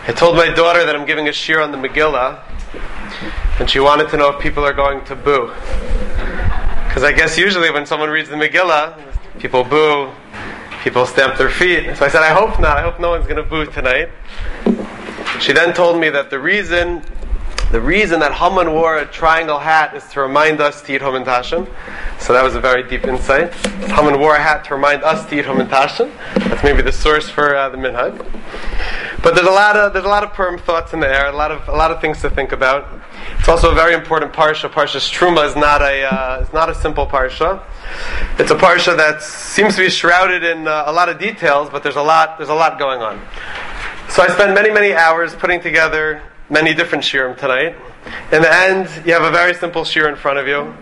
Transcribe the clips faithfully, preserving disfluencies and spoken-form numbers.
I told my daughter that I'm giving a shir on the Megillah, and she wanted to know if people are going to boo. Because I guess usually when someone reads the Megillah, people boo, people stamp their feet. So I said, I hope not. I hope no one's going to boo tonight. She then told me that the reason the reason that Haman wore a triangle hat is to remind us to eat Haman Tashem. So that was a very deep insight. Haman wore a hat to remind us to eat Haman Tashem. That's maybe the source for uh, the minhag. But there's a lot of there's a lot of perm thoughts in the air, a lot of a lot of things to think about. It's also a very important parsha. Parsha's Truma is not a uh, it's not a simple parsha. It's a parsha that seems to be shrouded in uh, a lot of details, but there's a lot there's a lot going on. So I spent many many hours putting together many different shirim tonight. In the end, you have a very simple shir in front of you.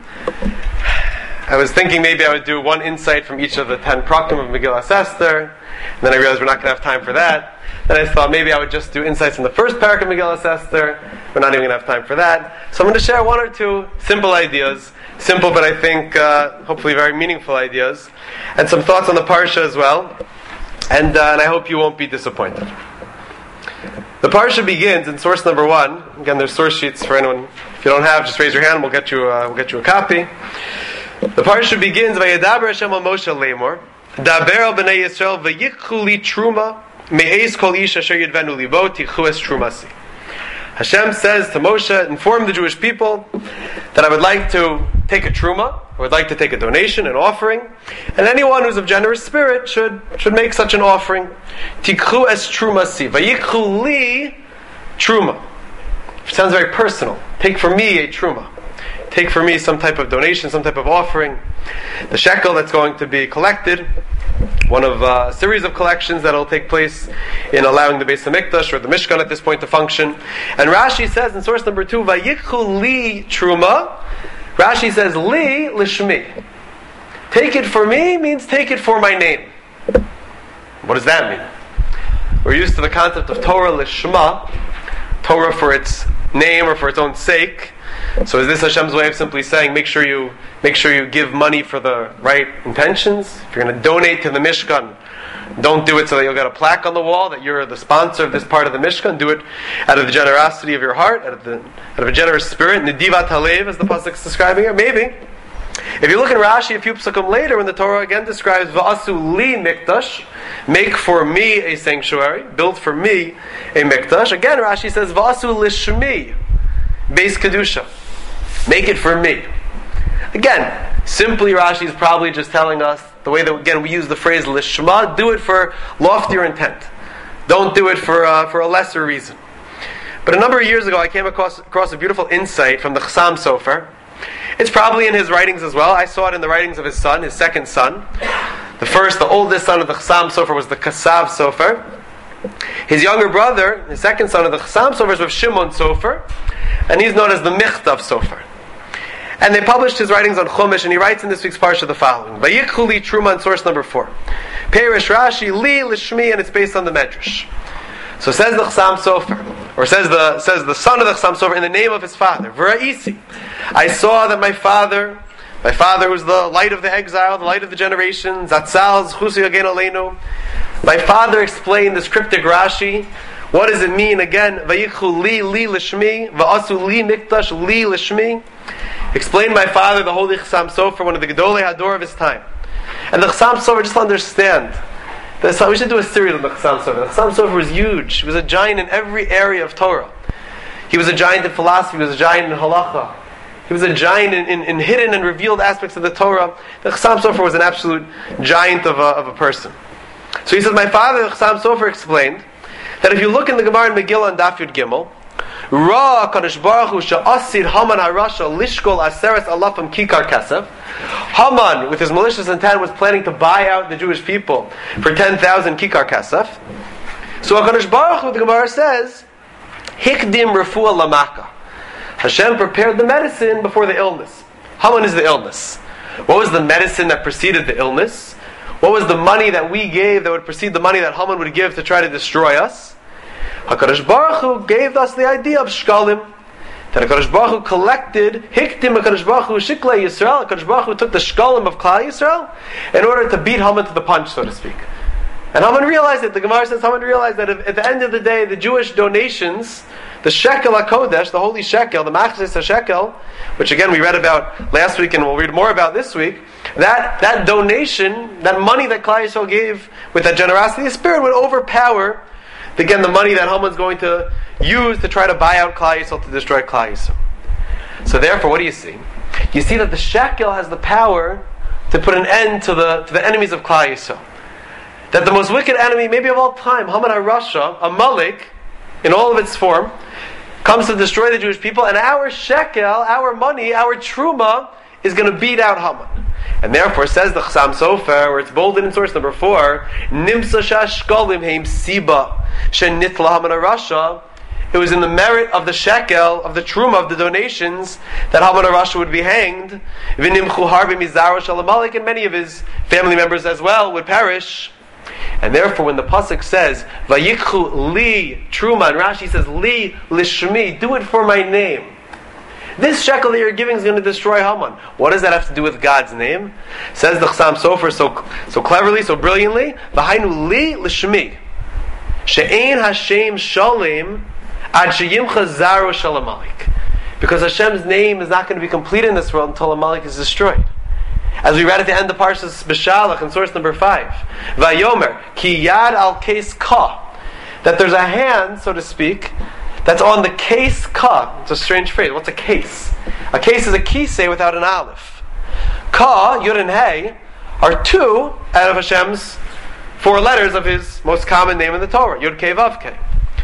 I was thinking maybe I would do one insight from each of the ten prakim of Megillas Esther, and then I realized we're not going to have time for that. Then I thought maybe I would just do insights in the first parak of Megillas Esther. We're not even going to have time for that. So I'm going to share one or two simple ideas, simple but I think uh, hopefully very meaningful ideas, and some thoughts on the parsha as well. And, uh, and I hope you won't be disappointed. The parsha begins in source number one. Again, there's source sheets for anyone. If you don't have, just raise your hand. We'll get you. Uh, we'll get you a copy. The parsha begins by Yedaber Hashem al Moshe Lemor, Daber al Bnei Yisrael v'yikhu li truma me'eis kol ish asher yidvenu libo tikhu es trumasi. Hashem says to Moshe, inform the Jewish people that I would like to take a truma, I would like to take a donation, an offering, and anyone who's of generous spirit should should make such an offering. Tikhu es trumasi, vayikhu li truma. It sounds very personal. Take for me a truma. Take for me some type of donation, some type of offering. The shekel that's going to be collected, one of uh, a series of collections that will take place in allowing the Beis HaMikdash or the Mishkan at this point to function. And Rashi says in source number two, Vayikhu li truma. Rashi says, li lishmi. Take it for me means take it for my name. What does that mean? We're used to the concept of Torah lishma, Torah for its name or for its own sake. So is this Hashem's way of simply saying, make sure you make sure you give money for the right intentions? If you're going to donate to the Mishkan, don't do it so that you'll get a plaque on the wall that you're the sponsor of this part of the Mishkan. Do it out of the generosity of your heart, out of the out of a generous spirit. Nedivat halev, as the pasuk is describing it. Maybe. If you look in Rashi a few psukim later, when the Torah again describes Va'asu li mikdash, make for me a sanctuary, build for me a mikdash. Again, Rashi says Va'asu lishmi, Beis Kedusha. Make it for me. Again, simply Rashi is probably just telling us the way that again we use the phrase lishma. Do it for loftier intent. Don't do it for uh, for a lesser reason. But a number of years ago, I came across across a beautiful insight from the Chassam Sofer. It's probably in his writings as well. I saw it in the writings of his son, his second son. The first, the oldest son of the Chassam Sofer was the Kasav Sofer. His younger brother, the second son of the Chassam Sofer, was Shimon Sofer, and he's known as the Michtav Sofer. And they published his writings on Chumash, and he writes in this week's parsha the following: Vayikhu li truma, in source number four. Perish Rashi li lishmi, and it's based on the Medrash. So says the Chassam Sofer, or says the says the son of the Chassam Sofer in the name of his father, V'ra'isi. I saw that my father, my father was the light of the exile, the light of the generation, Zatzal, Zchusi Yagen Aleinu. My father explained this cryptic Rashi. What does it mean again? Vayikhu li li lishmi, va'asu li mikdash li lishmi. Explained my father, the holy Chassam Sofer, one of the Gedolei Hador of his time. And the Chassam Sofer, just to understand, this, we should do a series on the Chassam Sofer. The Chassam Sofer was huge. He was a giant in every area of Torah. He was a giant in philosophy. He was a giant in halacha. He was a giant in, in, in hidden and revealed aspects of the Torah. The Chassam Sofer was an absolute giant of a, of a person. So he says, my father, the Chassam Sofer, explained that if you look in the Gemara in Megillah and Daf Yud Gimel, Ra Kadosh Baruch Hu she'asid Haman harasha lishkol aseres alafim kikar kesef. Haman, with his malicious intent, was planning to buy out the Jewish people for ten thousand kikar kesef. So Kadosh Baruch Hu, the Gemara says, hikdim refuah lamaka. Hashem prepared the medicine before the illness. Haman is the illness. What was the medicine that preceded the illness? What was the money that we gave that would precede the money that Haman would give to try to destroy us? HaKadosh Baruch Hu gave us the idea of shkalim. That HaKadosh Baruch Hu collected, hiktim HaKadosh Baruch Hu shiklei Yisrael. HaKadosh Baruch Hu took the shkalim of Klal Yisrael in order to beat Haman to the punch, so to speak. And Haman realized it. The Gemara says Haman realized that at the end of the day, the Jewish donations, the shekel HaKodesh, the holy shekel, the machzis HaShekel, which again we read about last week and we'll read more about this week, that, that donation, that money that Klal Yisrael gave with that generosity of spirit would overpower, again, the money that Haman's going to use to try to buy out Klal Yisrael, to destroy Klal Yisrael. So therefore, what do you see? You see that the shekel has the power to put an end to the, to the enemies of Klal Yisrael. That the most wicked enemy, maybe of all time, Haman HaRasha, Amalek, in all of its form, comes to destroy the Jewish people, and our shekel, our money, our truma, is going to beat out Haman. And therefore, says the Chassam Sofer, where it's bolded in source number four, Nimsa shashkolim heim siba shenitla Haman HaRasha. It was in the merit of the shekel, of the truma, of the donations, that Haman HaRasha would be hanged. V'nimchu harbi mizaro shel Amalek, and many of his family members as well would perish. And therefore, when the pasuk says "Vayikchu li truma," and Rashi says "li lishmi," do it for my name. This shekel that you're giving is going to destroy Haman. What does that have to do with God's name? Says the Chassam Sofer so so cleverly, so brilliantly. V'hainu li lishmi, she'ein Hashem shalem ad sheyimcha zaro shel Amalek. Because Hashem's name is not going to be complete in this world until Amalek is destroyed. As we read at the end of Parshas Beshalach in source number five, Vayomer ki yad al case ka, that there's a hand, so to speak, that's on the case ka. It's a strange phrase. What's a case? A case is a kisei without an aleph. Ka, yud and hey, are two out of Hashem's four letters of His most common name in the Torah, Yud Kei Vav Kei.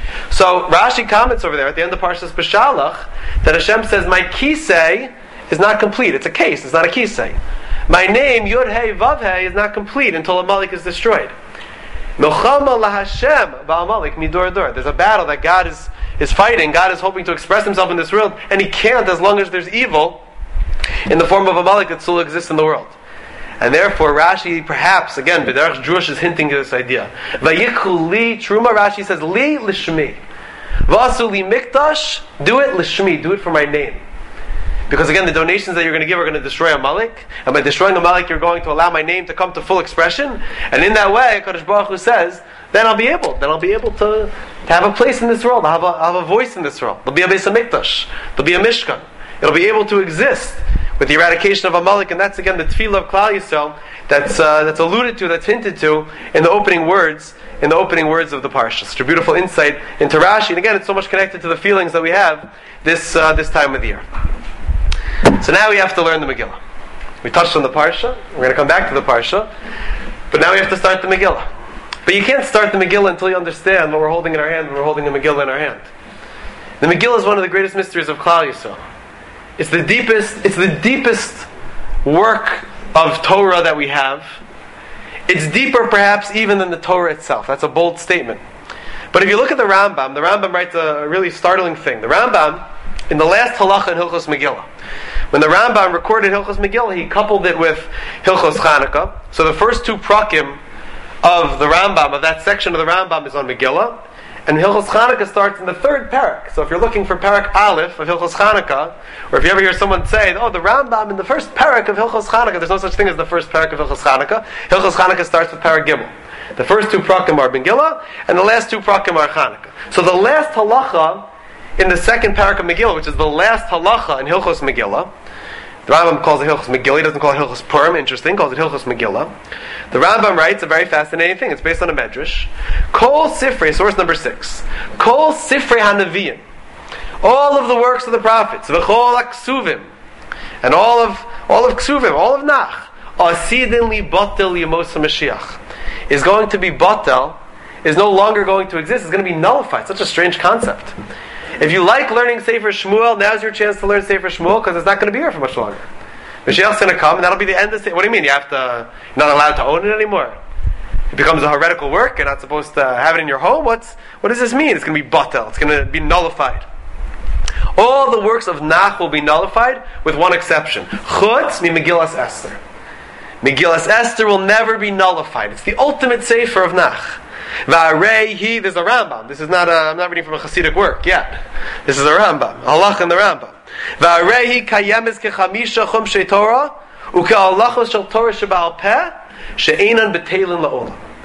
So Rashi comments over there at the end of Parshas Beshalach that Hashem says, my kisei is not complete. It's a case. It's not a kisei. My name, Yud Hey Vav Hey, is not complete until Amalek is destroyed. Milchama laHashem ba'Amalek midor dor. There's a battle that God is, is fighting. God is hoping to express Himself in this world, and He can't as long as there's evil in the form of Amalek that still exists in the world. And therefore, Rashi, perhaps, again, B'derech Jewish is hinting at this idea. Vayikhu li truma, Rashi says, li lishmi. Vasu li mikdash, do it lishmi, do it for my name. Because again, the donations that you're going to give are going to destroy Amalek, and by destroying Amalek, you're going to allow my name to come to full expression. And in that way, Kadosh Baruch Hu says, then I'll be able, then I'll be able to, to have a place in this world. I'll have a, I'll have a voice in this world. There'll be a Beis HaMikdash. There'll be a Mishkan. It'll be able to exist with the eradication of Amalek, and that's again the tefillah of Klal Yisrael that's uh, that's alluded to, that's hinted to in the opening words, in the opening words of the parsha. Such a beautiful insight into Rashi, and again, it's so much connected to the feelings that we have this uh, this time of the year. So now we have to learn the Megillah. We touched on the Parsha. We're going to come back to the Parsha. But now we have to start the Megillah. But you can't start the Megillah until you understand what we're holding in our hand when we're holding the Megillah in our hand. The Megillah is one of the greatest mysteries of Klal Yisrael. It's the deepest, it's the deepest work of Torah that we have. It's deeper perhaps even than the Torah itself. That's a bold statement. But if you look at the Rambam, the Rambam writes a really startling thing. The Rambam, in the last halacha in Hilchos Megillah, when the Rambam recorded Hilchos Megillah, he coupled it with Hilchos Chanukah. So the first two prakim of the Rambam, of that section of the Rambam, is on Megillah, and Hilchos Chanukah starts in the third parak. So if you're looking for parak Aleph of Hilchos Chanukah, or if you ever hear someone say, oh, the Rambam in the first parak of Hilchos Chanukah, there's no such thing as the first parak of Hilchos Chanukah. Hilchos Chanukah starts with parak Gimel. The first two prakim are Megillah, and the last two prakim are Chanukah. So the last halacha in the second parak of Megillah, which is the last halacha in Hilchos Megillah, the Rambam calls it Hilchos Megillah, he doesn't call it Hilchos Purim, interesting, calls it Hilchos Megillah. The Rambam writes a very fascinating thing, it's based on a medrash. Kol Sifrei, source number six. Kol Sifrei HaNevi'im, all of the works of the prophets, V'chol HaKsuvim, and all of all of Ksuvim, all of Nach, Asidin li Batel Yemos HaMashiach, is going to be Batel, is no longer going to exist, is going to be nullified. Such a strange concept. If you like learning Sefer Shmuel, now's your chance to learn Sefer Shmuel, because it's not going to be here for much longer. Mashiach's going to come, and that'll be the end of Sefer. What do you mean? You have to, you're not allowed to own it anymore? It becomes a heretical work, you're not supposed to have it in your home? What's, what does this mean? It's going to be batel, it's going to be nullified. All the works of Nach will be nullified, with one exception. Chutz mi Megillas Esther. Megillas Esther will never be nullified. It's the ultimate Sefer of Nach. Va'arei he, there's a Rambam. This is not a, I'm not reading from a Hasidic work yet. This is a Rambam. Halach in the Rambam. Va'arei he kayemes kechamisha chumshei Torah uke'alachos shel Torah sheba'al peh she'enan betelin la'olam.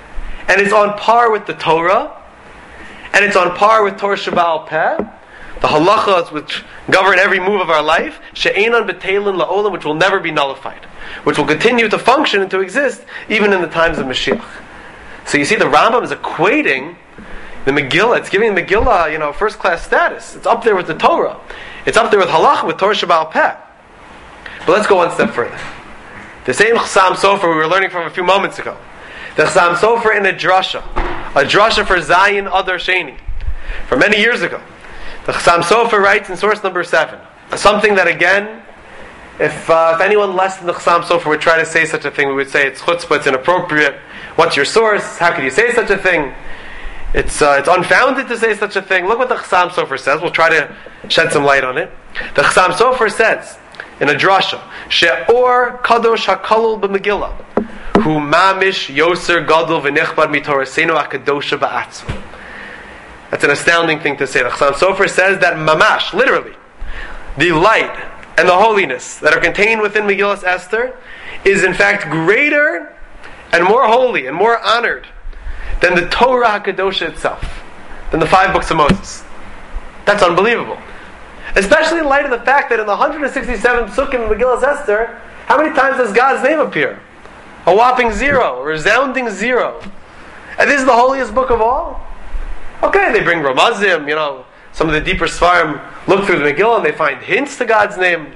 and it's on par with the Torah, and it's on par with Torah Sheba'al Peh, the halachas which govern every move of our life, she'enan b'teilin la'olam, which will never be nullified, which will continue to function and to exist even in the times of Mashiach. So you see, the Rambam is equating the Megillah. It's giving the Megillah, you know, first class status. It's up there with the Torah. It's up there with halacha, with Torah Sheba'al Peh. But let's go one step further. The same Chassam Sofer we were learning from a few moments ago. The Chassam Sofer in a drasha, a drasha for Zayin Adar Sheni, from many years ago. The Chassam Sofer writes in source number seven, something that again, if uh, if anyone less than the Chassam Sofer would try to say such a thing, we would say it's chutzpah, it's inappropriate. What's your source? How could you say such a thing? It's uh, it's unfounded to say such a thing. Look what the Chassam Sofer says. We'll try to shed some light on it. The Chassam Sofer says in a drasha, She'or kadosh hakalul b'Megillah, hu mamish yoser gadol v'nichbad mitorasenu akadosha ba'atzma. That's an astounding thing to say. The Chassam Sofer says that mamash, literally, the light and the holiness that are contained within Megillas Esther is in fact greater and more holy and more honored than the Torah HaKadosha itself, than the five books of Moses. That's unbelievable. Especially in light of the fact that in the one hundred sixty-seven psukim of Megillas Esther, how many times does God's name appear? A whopping zero, a resounding zero. And this is the holiest book of all? Okay, they bring Ramazim, you know, some of the deeper Sfarim look through the Megillah and they find hints to God's name.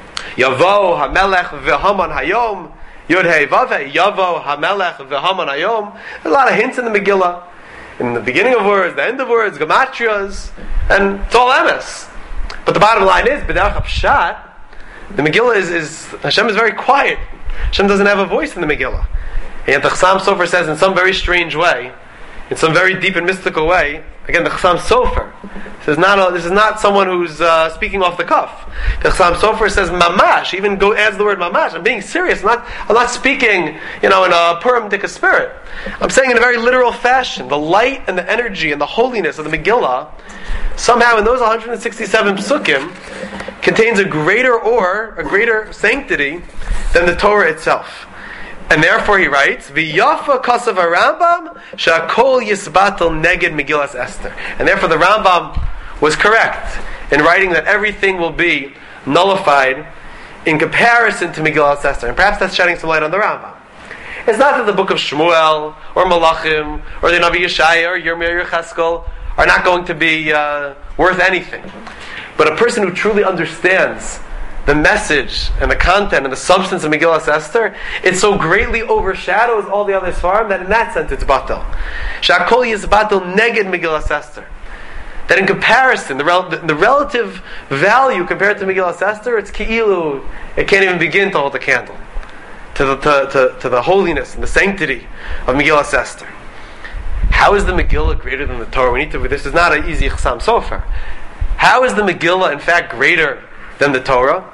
Yavo HaMelech V'Haman Hayom, Yod Hei Vav Hei, Yavo HaMelech V'Haman Hayom. There's a lot of hints in the Megillah. In the beginning of words, the end of words, Gematrias, and it's all emes. But the bottom line is, B'derech HaPshat, the Megillah is, is, Hashem is very quiet. Hashem doesn't have a voice in the Megillah. And yet the Chassam Sofer says in some very strange way, in some very deep and mystical way, again, the Chassam Sofer, this is not, a, this is not someone who's uh, speaking off the cuff. The Chassam Sofer says, mamash, even go, adds the word mamash. I'm being serious. I'm not, I'm not speaking, you know, in a Purim Dika spirit. I'm saying in a very literal fashion, the light and the energy and the holiness of the Megillah, somehow in those one hundred sixty-seven psukim, contains a greater or, a greater sanctity than the Torah itself. And therefore he writes, V'yafa kasav Rambam shakol yisbatel neged Megillas Esther. And therefore the Rambam was correct in writing that everything will be nullified in comparison to Megillas Esther. And perhaps that's shedding some light on the Rambam. It's not that the book of Shmuel, or Malachim, or the Navi Yeshaya, or Yirmiyah, or Cheskel are not going to be uh, worth anything. But a person who truly understands the message and the content and the substance of Megillas Esther, it so greatly overshadows all the other Sfarim that in that sense it's batel. Shakol is batel neged Megillas Esther. That in comparison, the, rel- the, the relative value compared to Megillas Esther, it's ki'ilu, it can't even begin to hold a candle to the, to, to, to the holiness and the sanctity of Megillas Esther. How is the Megillah greater than the Torah? We need to. This is not an easy Chassam Sofer. How is the Megillah in fact greater than the Torah?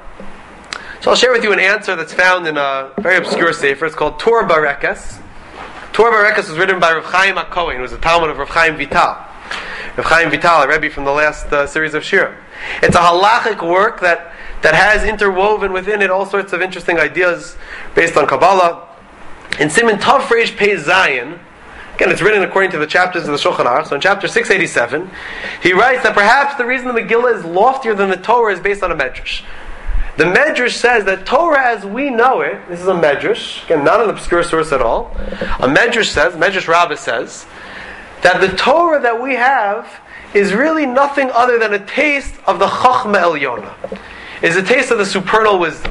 So I'll share with you an answer that's found in a very obscure sefer. It's called Torah Barekes. Torah Barekes was written by Rav Chaim HaKohen, who was a Talmud of Rav Chaim Vital. Rav Chaim Vital, a Rebbe from the last uh, series of Shir. It's a halachic work that, that has interwoven within it all sorts of interesting ideas based on Kabbalah. In Siman Tav Reish Pei Zayin, again, it's written according to the chapters of the Shulchan Aruch. So in chapter six eighty-seven, he writes that perhaps the reason the Megillah is loftier than the Torah is based on a medrash. The Medrash says that Torah as we know it, this is a Medrash, again, not an obscure source at all. A Medrash says, Medrash Rabbah says, that the Torah that we have is really nothing other than a taste of the Chachma Elyona. Is a taste of the supernal wisdom.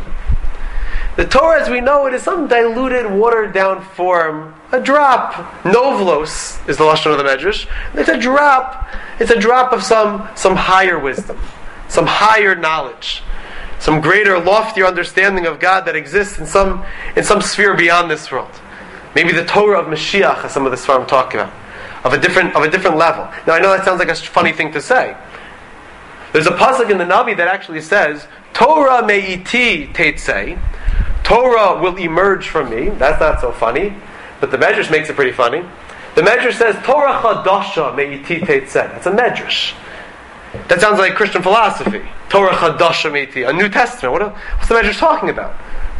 The Torah as we know it is some diluted, watered down form, a drop. Novlos is the lashon of the Medrash. It's a drop. It's a drop of some some higher wisdom, some higher knowledge, some greater, loftier understanding of God that exists in some in some sphere beyond this world. Maybe the Torah of Mashiach, as some of the Sfarim talk about, of a different of a different level. Now I know that sounds like a funny thing to say. There's a pasuk in the Navi that actually says, Torah me'iti teitzei, Torah will emerge from me. That's not so funny, but the Medrash makes it pretty funny. The Medrash says, Torah chadasha me'iti teitzei. That's a Medrash. That sounds like Christian philosophy. Torah chadasha me'iti, a New Testament. What, what's the Medrash talking about?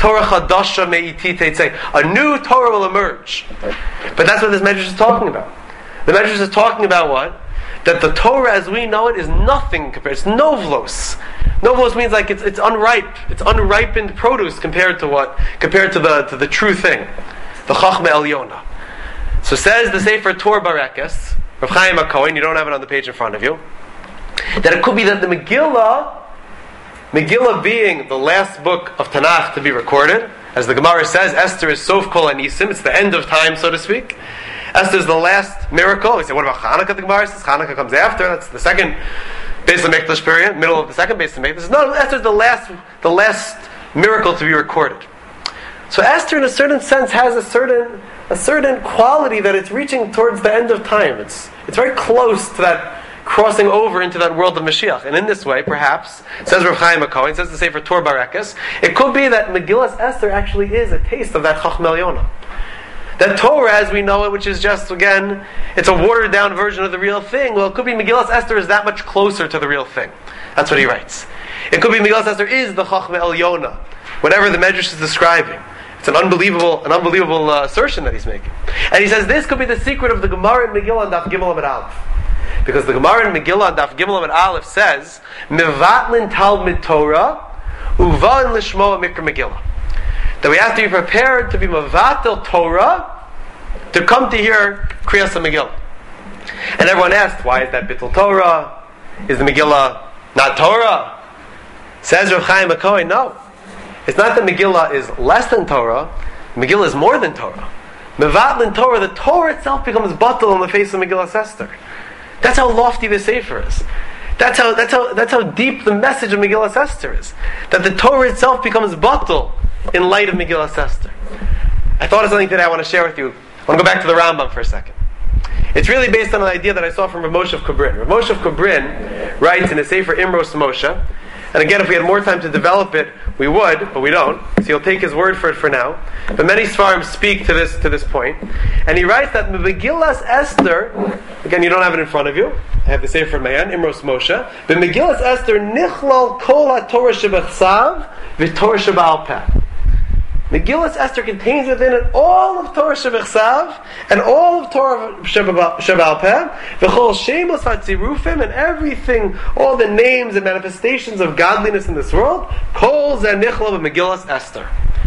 Torah chadasha me'iti teitzei. A new Torah will emerge. But that's what this Medrash is talking about. The Medrash is talking about what? That the Torah as we know it is nothing compared. It's novlos. Novlos means like it's it's unripe. It's unripened produce compared to what? Compared to the to the true thing. The Chachma Elyona. So says the Sefer Torah Barekes, Rav Chaim HaKohen, you don't have it on the page in front of you, that it could be that the Megillah, Megillah being the last book of Tanakh to be recorded, as the Gemara says, Esther is Sof Kol Anisim, it's the end of time, so to speak. Esther is the last miracle. We say, what about Hanukkah? The Gemara says Hanukkah comes after. That's the second Beis HaMikdash period, middle of the second Beis HaMikdash. No, Esther is the last, the last miracle to be recorded. So Esther, in a certain sense, has a certain a certain quality that it's reaching towards the end of time. It's it's very close to that crossing over into that world of Mashiach. And in this way, perhaps, says Rav Chaim HaKohen, says the Sefer Torah Barekes, it could be that Megillas Esther actually is a taste of that Chachma Elyona. That Torah, as we know it, which is just, again, it's a watered-down version of the real thing. Well, it could be Megillas Esther is that much closer to the real thing. That's what he writes. It could be Megillas Esther is the Chachma Elyona, whatever the Medrash is describing. It's an unbelievable, an unbelievable uh, assertion that he's making. And he says this could be the secret of the Gemara in Megillah and Daf Gimel Amud Aleph. Because the Gemara in Megillah and Daf Gimel Amud Aleph says, Mevatlin Talmud Torah, Uvain Lishmoa Mikra Megillah. That we have to be prepared to be Mevatel Torah, to come to hear Kriyas Megillah. And everyone asked, why is that Bittul Torah? Is the Megillah not Torah? Says Rav Chaim HaKohen, no. It's not that Megillah is less than Torah. Megillah is more than Torah. Mevatlin Torah, the Torah itself becomes batal on the face of Megillah Esther. That's how lofty the Sefer is. That's how that's how that's how deep the message of Megillah Esther is. That the Torah itself becomes batal in light of Megillah Esther. I thought of something today I want to share with you. I want to go back to the Rambam for a second. It's really based on an idea that I saw from Rav Moshe of Kobrin. Rav Moshe of Kobrin writes in his Sefer Imros Moshe. And again, if we had more time to develop it, we would, but we don't. So you'll take his word for it for now. But many Sfarim speak to this to this point. And he writes that Megillas Esther, again, you don't have it in front of you. I have the Sefer in my hand, Imros Moshe. But Megillas Esther, Nichlal Kol HaTorah Shebechsav V'Torah Sheba'al Peh. Megillas Esther contains within it all of Torah Shebechsav and all of Torah Sheba'al Peh, V'chol Shemos HaTzirufim, and everything, all the names and manifestations of godliness in this world, Kol Zeh Nichla B'Megillas Esther.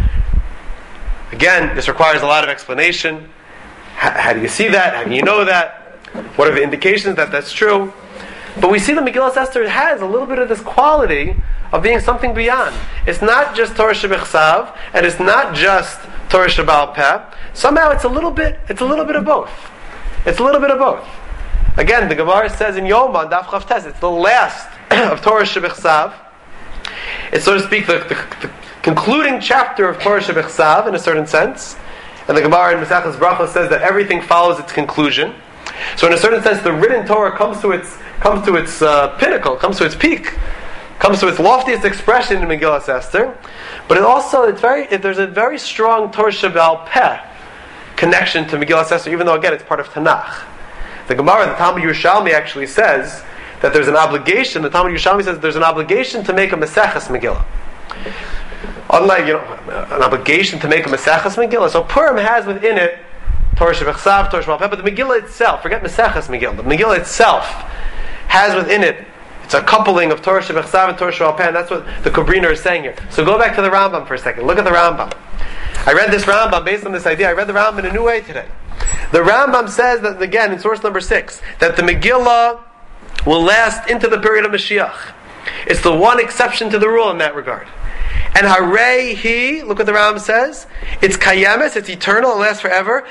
Again, this requires a lot of explanation. How, how do you see that? How do you know that? What are the indications that that's true? But we see that Megillas Esther has a little bit of this quality of being something beyond. It's not just Torah Shebechsav, and it's not just Torah Sheba'al Peh. Somehow it's a little bit, it's a little bit of both. It's a little bit of both. Again, the Gemara says in Yoma, Daf Chav Tes, it's the last of Torah Shebechsav. It's, so to speak, the, the, the concluding chapter of Torah Shebechsav in a certain sense. And the Gemara in Maseches Brachos says that everything follows its conclusion. So in a certain sense, the written Torah comes to its comes to its uh, pinnacle, comes to its peak, comes to its loftiest expression in Megillas Esther. But it also, it's very, it, there's a very strong Torah Sheba'al Peh connection to Megillas Esther, even though again it's part of Tanakh. The Gemara, the Talmud Yerushalmi actually says that there's an obligation. The Talmud Yerushalmi says there's an obligation to make a Maseches Megillah. Unlike, you know, an obligation to make a Maseches Megillah. So Purim has within it Torah Shebechsav, Torah Sheba'al Peh, but the Megillah itself, forget Maseches Megillah, the Megillah itself has within it, it's a coupling of Torah Shebechsav and Torah Sheba'al Peh, and that's what the Kobriner is saying here. So go back to the Rambam for a second. Look at the Rambam. I read this Rambam based on this idea. I read the Rambam in a new way today. The Rambam says that, again, in source number six, that the Megillah will last into the period of Mashiach. It's the one exception to the rule in that regard. And Harei he, look what the Rambam says, it's kayemes, it's eternal, it lasts forever.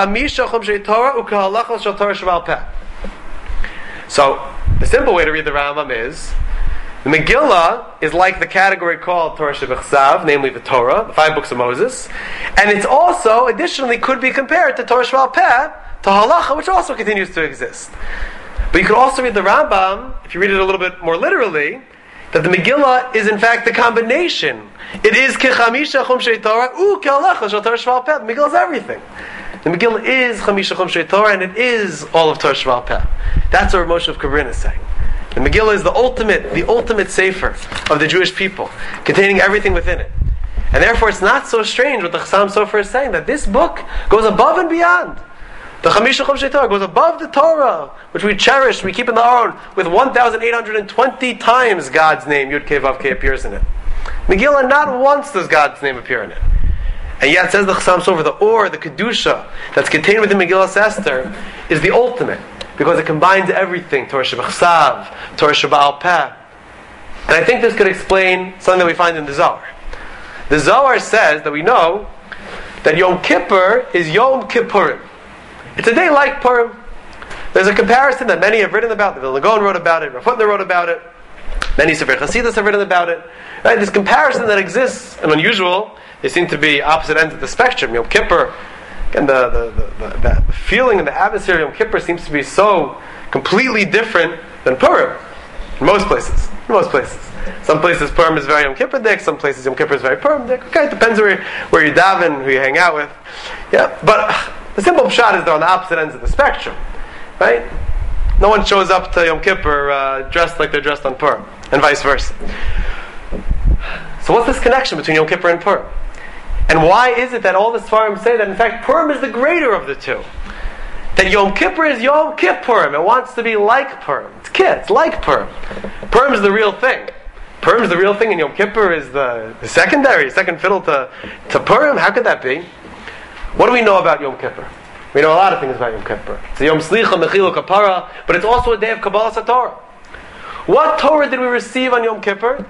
So, the simple way to read the Rambam is, the Megillah is like the category called Torah Shebechsav, namely the Torah, the five books of Moses, and it's also, additionally, could be compared to Torah Sheba'al Peh, to Halacha, which also continues to exist. But you could also read the Rambam, if you read it a little bit more literally, that the Megillah is in fact the combination. It is Kechamisha Chumshei Torah, U Ke'alacha Shel Torah Sheba'al Peh. The Megillah is everything. The Megillah is Chamisha Chumshei Torah, and it is all of Torah Sheba'al Peh. That's what Moshe of Kobrin is saying. The Megillah is the ultimate, the ultimate sefer of the Jewish people, containing everything within it. And therefore it's not so strange what the Chassam Sofer is saying, that this book goes above and beyond. The Chamisha Chumshei Torah goes above the Torah, which we cherish, we keep in the Aron, with one thousand eight hundred twenty times God's name, Yud Kei Vav Kei, appears in it. Megillah, not once does God's name appear in it. And yet, says the Chassam Sofer, the Or, the Kedusha, that's contained within Megillah Esther, is the ultimate, because it combines everything, Torah Shebachsav, Torah Sheba'al Peh. And I think this could explain something that we find in the Zohar. The Zohar says that we know that Yom Kippur is Yom Kippurim. It's a day like Purim. There's a comparison that many have written about. The Vilna Gaon wrote about it. Rav Hutner wrote about it. Many Sefer Chasidus have written about it. Right? This comparison that exists, and unusual, they seem to be opposite ends of the spectrum. Yom Kippur, and the, the, the, the, the feeling and the atmosphere of Yom Kippur seems to be so completely different than Purim. In most places. In most places. Some places Purim is very Yom Kippur-dik, some places Yom Kippur is very Purim-dik. Okay, it depends where, where you daven, who you hang out with. Yeah, but the simple pshat is they're on the opposite ends of the spectrum, right? No one shows up to Yom Kippur uh, dressed like they're dressed on Purim, and vice versa. So what's this connection between Yom Kippur and Purim? And why is it that all the Sfarim say that in fact Purim is the greater of the two? That Yom Kippur is Yom Kippurim. It wants to be like Purim. It's kid, it's like Purim. Purim is the real thing. Purim is the real thing, and Yom Kippur is the, the secondary, second fiddle to, to Purim. How could that be? What do we know about Yom Kippur? We know a lot of things about Yom Kippur. It's a Yom Slicha, Mechilu Kapara, but it's also a day of Kabbalah Satorah. What Torah did we receive on Yom Kippur?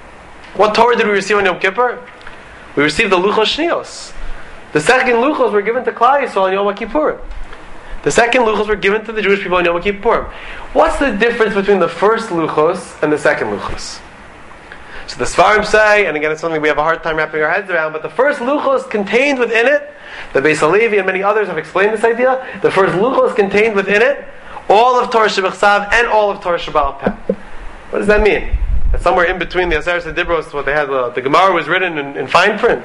What Torah did we receive on Yom Kippur? We received the Luchos Shnios. The second Luchos were given to Klal Yisrael on Yom Kippurim. The second Luchos were given to the Jewish people on Yom Kippurim. What's the difference between the first Luchos and the second Luchos? So the Sfarim say, and again it's something we have a hard time wrapping our heads around, but the first Luchos contained within it, the Beis Halevi and many others have explained this idea, the first Luchos contained within it all of Torah Shebachsav and all of Torah Sheba'al Peh. What does that mean? That somewhere in between the Aseret Dibros, what they had, uh, the Gemara was written in, in fine print.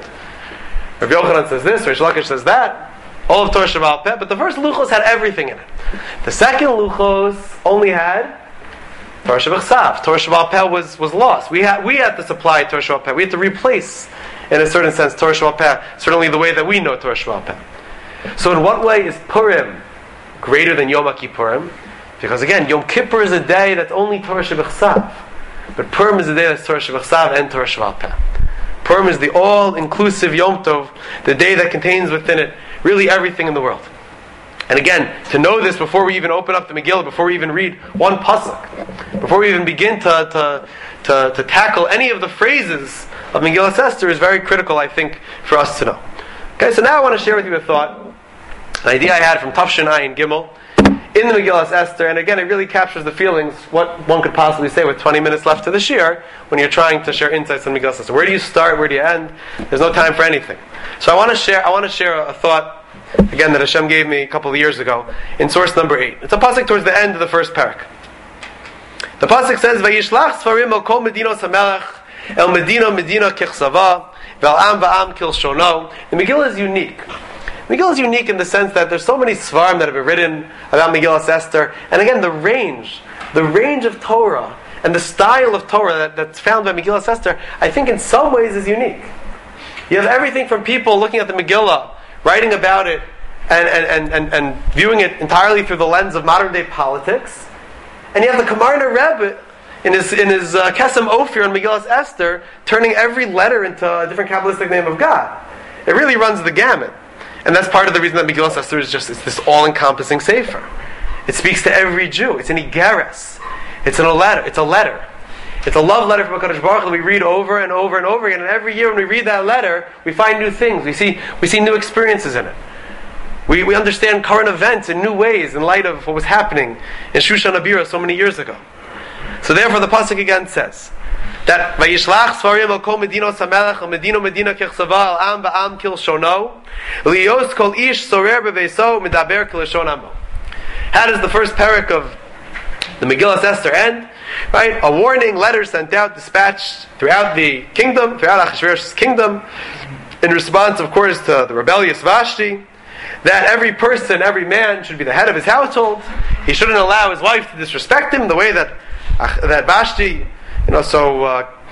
Rabbi Yochanan says this, Rish Lakish says that, all of Torah Sheba'al Peh, but the first Luchos had everything in it. The second Luchos only had Torah Shebachsav. Torah Sheba'al Peh was, was lost. We had, we had to supply Torah Sheba'al Peh. We had to replace, in a certain sense, Torah Sheba'al Peh, certainly the way that we know Torah Sheba'al Peh. So in what way is Purim greater than Yom Kippurim? Because again, Yom Kippur is a day that's only Torah Shebachsav. But Purim is a day that's Torah Shebachsav and Torah Sheba'al Peh. Purim is the all-inclusive Yom Tov, the day that contains within it really everything in the world. And again, to know this before we even open up the Megillah, before we even read one pasuk, before we even begin to, to, to, to tackle any of the phrases of Megillah Esther is very critical, I think, for us to know. Okay, so now I want to share with you a thought, an idea I had from Tafshin Ayin Gimel, in the Megillah Esther, and again, it really captures the feelings, what one could possibly say with twenty minutes left to the shir, when you're trying to share insights on Megillah Esther. Where do you start? Where do you end? There's no time for anything. So I want to share. I want to share a, a thought, again, that Hashem gave me a couple of years ago in source number eight. It's a pasuk towards the end of the first parak. The pasuk says, "Vayishlach Sfarim el kol medinos hamelech el medina medina kichsava ve'al am va'am kilshono." The Megillah is unique. Megillah is unique in the sense that there's so many svarim that have been written about Megillah Esther, and again, the range, the range of Torah and the style of Torah that, that's found by Megillah Esther, I think in some ways is unique. You have everything from people looking at the Megillah, writing about it, and, and, and, and viewing it entirely through the lens of modern day politics, and you have the Kamarna Rebbe in his in his uh, Kesem Ophir on Megillah Esther, turning every letter into a different Kabbalistic name of God. It really runs the gamut. And that's part of the reason that Megillah Esther is just it's this all-encompassing sefer. It speaks to every Jew. It's an igeres. It's in a letter. It's a letter. It's a love letter from HaKadosh Baruch Hu that we read over and over and over again. And every year when we read that letter, we find new things. We see we see new experiences in it. We we understand current events in new ways in light of what was happening in Shushan Abira so many years ago. So therefore, the pasuk again says that Vayishlach Sfarim el kol medinos hamelech el medino medina kichsava al am va'am kilshono lios kol ish sorer beveiso medaber kilshon amo. How does the first parak of the Megillah Esther end? Right, a warning letter sent out, dispatched throughout the kingdom, throughout Achashverosh's kingdom, in response, of course, to the rebellious Vashti, that every person, every man should be the head of his household. He shouldn't allow his wife to disrespect him the way that that Vashti, you know, so uh,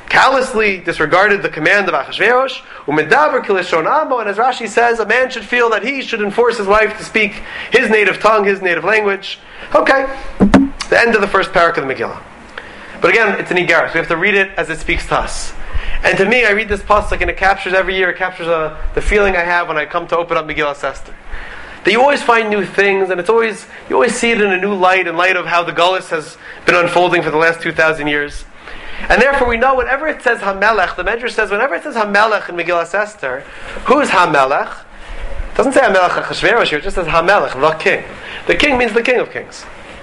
callously disregarded the command of Achashverosh, umedaber kilishon amo, and as Rashi says, a man should feel that he should enforce his wife to speak his native tongue, his native language. Okay, the end of the first parak of the Megillah. But again, it's an Igeris. We have to read it as it speaks to us. And to me, I read this pasuk and it captures every year, it captures uh, the feeling I have when I come to open up Megillah Esther. That you always find new things, and it's always you always see it in a new light, in light of how the Gullus has been unfolding for the last two thousand years. And therefore we know whenever it says HaMelech, the Medrash says whenever it says HaMelech in Megillah Esther, who is HaMelech? It doesn't say HaMelech HaChashverosh here, it just says HaMelech, the king. The king means the king of kings.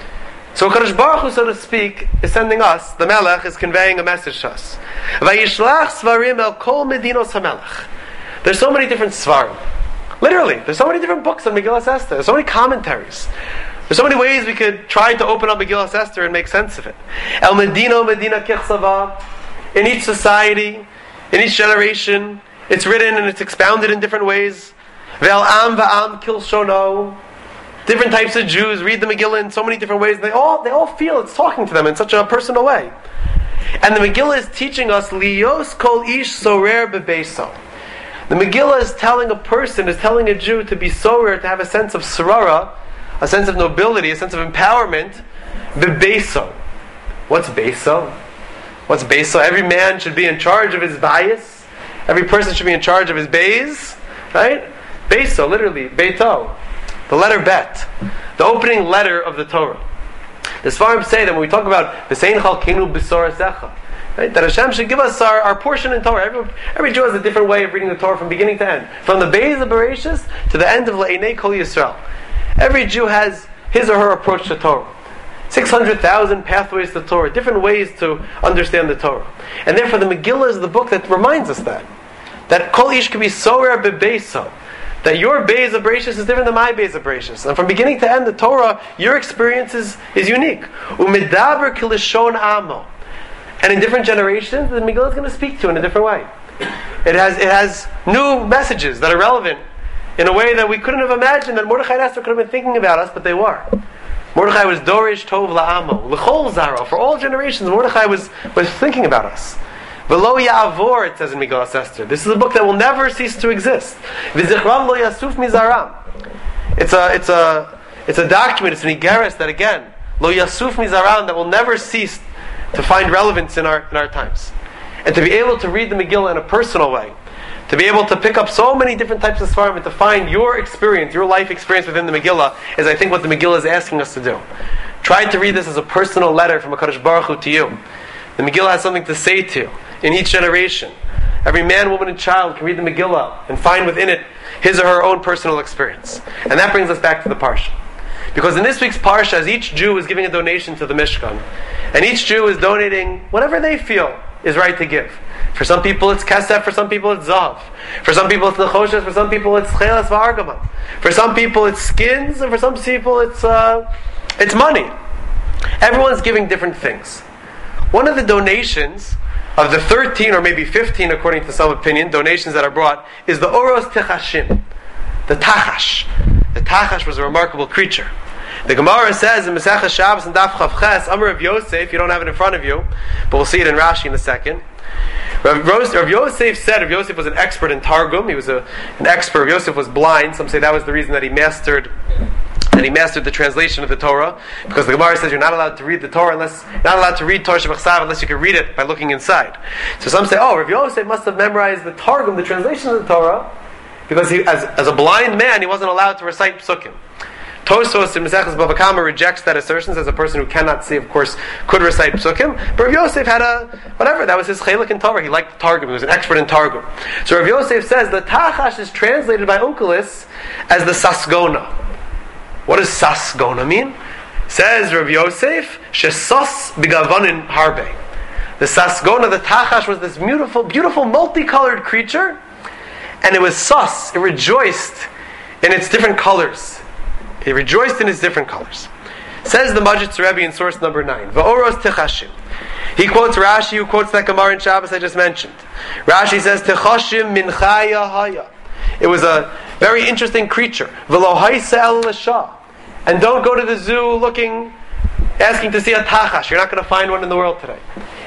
So Kadosh Baruch Hu, so to speak, is sending us, the Melech is conveying a message to us. Vayishlach svarim el kol medinos HaMelech. There's so many different svarim. Literally, there's so many different books on Megillah Esther. There's so many commentaries. There's so many ways we could try to open up Megillah Esther and make sense of it. El Medino Medina Kichsava. In each society, in each generation, it's written and it's expounded in different ways. Ve'al am va'am kilshono. Different types of Jews read the Megillah in so many different ways. They all they all feel it's talking to them in such a personal way. And the Megillah is teaching us liyos kol ish sorer bebeso. The Megillah is telling a person, is telling a Jew to be sorer, to have a sense of sarara, a sense of nobility, a sense of empowerment. Bebeso. What's beso? What's beso? Every man should be in charge of his bias. Every person should be in charge of his bays. Right? Beso, literally, beito. The letter bet. The opening letter of the Torah. The Sfarim say that when we talk about V'sein chalkenu b'sorasecha, right, that Hashem should give us our, our portion in Torah. Every, every Jew has a different way of reading the Torah from beginning to end. From the Beis of Bereshis to the end of Le'inei Kol Yisrael. Every Jew has his or her approach to Torah. six hundred thousand pathways to Torah. Different ways to understand the Torah. And therefore the Megillah is the book that reminds us that. That Kol Ish can be sorer bebeso. That your Beis of Bereshis is different than my Beis of Bereshis. And from beginning to end, the Torah, your experience is, is unique. Umedaber kilishon amo. And in different generations, the Megillah is going to speak to you in a different way. It has it has new messages that are relevant in a way that we couldn't have imagined that Mordechai and Esther could have been thinking about us, but they were. Mordechai was Dorish Tov La'amo. L'chol Zaro. For all generations, Mordechai was, was thinking about us. V'lo ya'avor, it says in Megillah Esther. This is a book that will never cease to exist. V'zichram lo yasuf mizaram. It's a it's a it's a document. It's an igeres that again lo yasuf mizaram, that will never cease to find relevance in our in our times. And to be able to read the Megillah in a personal way, to be able to pick up so many different types of svarim and to find your experience, your life experience within the Megillah, is I think what the Megillah is asking us to do. Try to read this as a personal letter from HaKadosh Baruch Hu to you. The Megillah has something to say to you in each generation. Every man, woman, and child can read the Megillah and find within it his or her own personal experience. And that brings us back to the Parsha. Because in this week's Parsha, as each Jew is giving a donation to the Mishkan, and each Jew is donating whatever they feel is right to give. For some people it's kesef, for some people it's zav. For some people it's nechoshes, for some people it's chelas v'argama. For some people it's skins, and for some people it's uh, it's money. Everyone's giving different things. One of the donations of the thirteen or maybe fifteen, according to some opinion, donations that are brought, is the Oros Techashim, the Tachash. The Tachash was a remarkable creature. The Gemara says in Masechah Shabbos and Daf Chav Ches, Amar Rav Yosef, you don't have it in front of you, but we'll see it in Rashi in a second. Rav, Rav Yosef said, Rav Yosef was an expert in Targum, he was a, an expert, Rav Yosef was blind, some say that was the reason that he mastered that he mastered the translation of the Torah, because the Gemara says you're not allowed to read the Torah unless you're not allowed to read Torah Shebachsav unless you can read it by looking inside. So some say, oh, Rav Yosef must have memorized the Targum, the translation of the Torah, because he, as, as a blind man, he wasn't allowed to recite Psukim. Tosfos in Maseches Bava Kama rejects that assertion, as a person who cannot see, of course, could recite Psukim. But Rav Yosef had a, whatever, that was his chelik in Torah. He liked Targum, he was an expert in Targum. So Rav Yosef says the Tachash is translated by Onkelos as the Sasgona. What does Sasgona mean? Says Rav Yosef, Shesos b'gavonin harbe. The Sasgona, the Tachash, was this beautiful, beautiful multicolored creature, and it was sus, it rejoiced in its different colors. It rejoiced in its different colors. Says the Majid Rebbe in source number nine. Va'oros techashim. He quotes Rashi, who quotes that Gemara in Shabbos I just mentioned. Rashi says, techashim min chaya haya. It was a very interesting creature. V'lo haisa el l'shah. And don't go to the zoo looking, asking to see a tachash. You're not going to find one in the world today.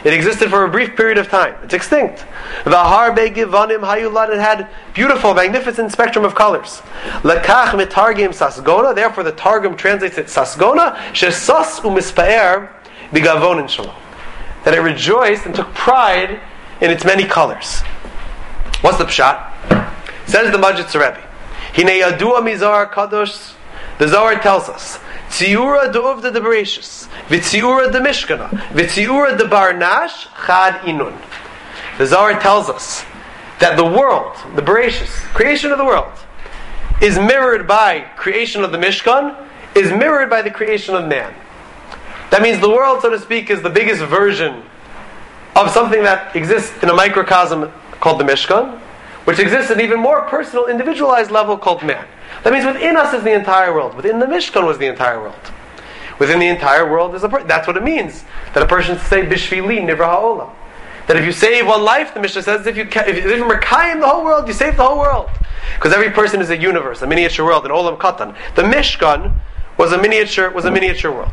It existed for a brief period of time. It's extinct. V'harbe givanim hayulad. It had beautiful, magnificent spectrum of colors. Lekach mitargim sasgona. Therefore, the Targum translates it sasgona. Shesas umispaer b'gavonin shalom. That it rejoiced and took pride in its many colors. What's the pshat? Says the Majid Rebbe. Hine yadua mizar kadosh. The Zohar tells us. Tziura de uvda de bereshis, v'tziura de mishkana, v'tziura de barnash chad inun. The Zohar tells us that the world, the bereshis, creation of the world, is mirrored by creation of the Mishkan, is mirrored by the creation of man. That means the world, so to speak, is the biggest version of something that exists in a microcosm called the Mishkan, which exists at an even more personal, individualized level called man. That means within us is the entire world. Within the Mishkan was the entire world. Within the entire world is a person. That's what it means. That a person should say, Bishvili nivra ha'olam. That if you save one life, the Mishnah says, if you if you Merkayim the whole world, you save the whole world. Because every person is a universe, a miniature world, an olam katan. The Mishkan was a miniature was a miniature world.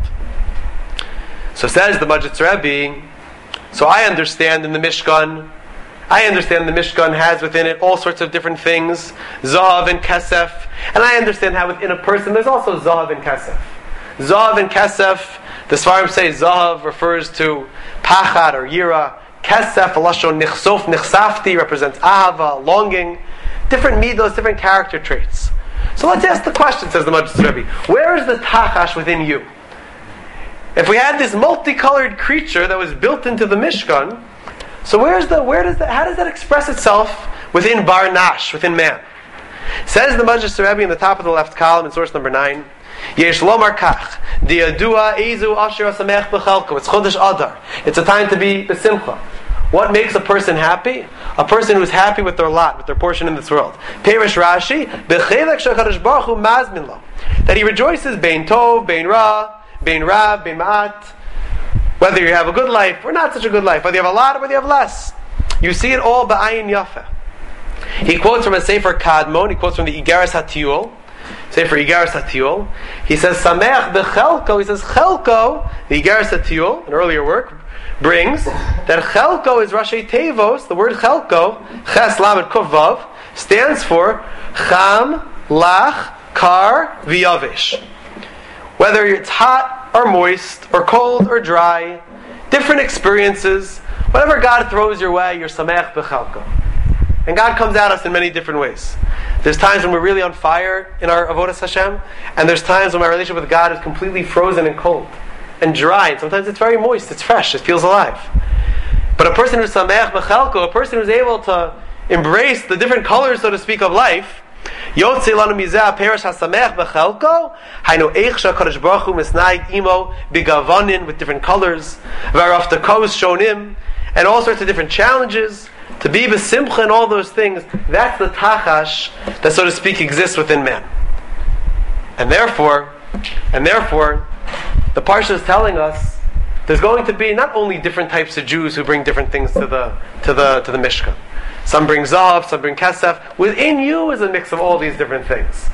So says the Majid Rebbe, so I understand in the Mishkan, I understand the Mishkan has within it all sorts of different things, Zahav and Kesef, and I understand how within a person there's also Zahav and Kesef. Zahav and Kesef, the Svarim say Zahav refers to Pachad or Yira, Kesef, Alashon Nichsof, Nichsafti represents Ahava, longing, different midos, different character traits. So let's ask the question, says the Majid Rebbe, where is the Tachash within you? If we had this multicolored creature that was built into the Mishkan, so where's the where does that how does that express itself within Barnash, within man? Says the Majid Rebbe in the top of the left column in source number nine, Yesh lomar kach, diadua ezu asher asamech b'chalko. It's Chodesh Adar. It's a time to be besimcha. What makes a person happy? A person who's happy with their lot, with their portion in this world. Perish Rashi, b'chelek shekadosh baruch hu mazmin lo. That he rejoices bein tov, bein ra, bein rav, bein ma'at. Whether you have a good life or not such a good life, whether you have a lot or whether you have less, you see it all ba'ayin yafa. He quotes from a Sefer Kadmon. He quotes from the Igaras Hatiyul, Sefer Igaras Hatiyul. He says Samech bechelko. He says Chelko. The Igaras Hatiyul, an earlier work, brings that Chelko is Rashi Tevos. The word Chelko, Ches Lamed Kuf Vav, stands for Cham, Lach, Kar, V'Yavish. Whether it's hot or moist, or cold or dry, different experiences, whatever God throws your way, you're samech b'chalko. And God comes at us in many different ways. There's times when we're really on fire in our avodas Hashem, and there's times when my relationship with God is completely frozen and cold and dry, and sometimes it's very moist, it's fresh, it feels alive. But a person who's samech b'chalko, a person who's able to embrace the different colors, so to speak, of life, Yotze lanu mizeh perish hasamech bechelko. Hainu eichsha kadosh baruch hu misnaig imo bigavanin, with different colors. Varaf the kos shonim, and all sorts of different challenges. To be besimcha and all those things. That's the tachash that, so to speak, exists within man. And therefore, and therefore, the parsha is telling us there's going to be not only different types of Jews who bring different things to the to the to the Mishkan. Some bring Zahav, some bring Kesef. Within you is a mix of all these different things.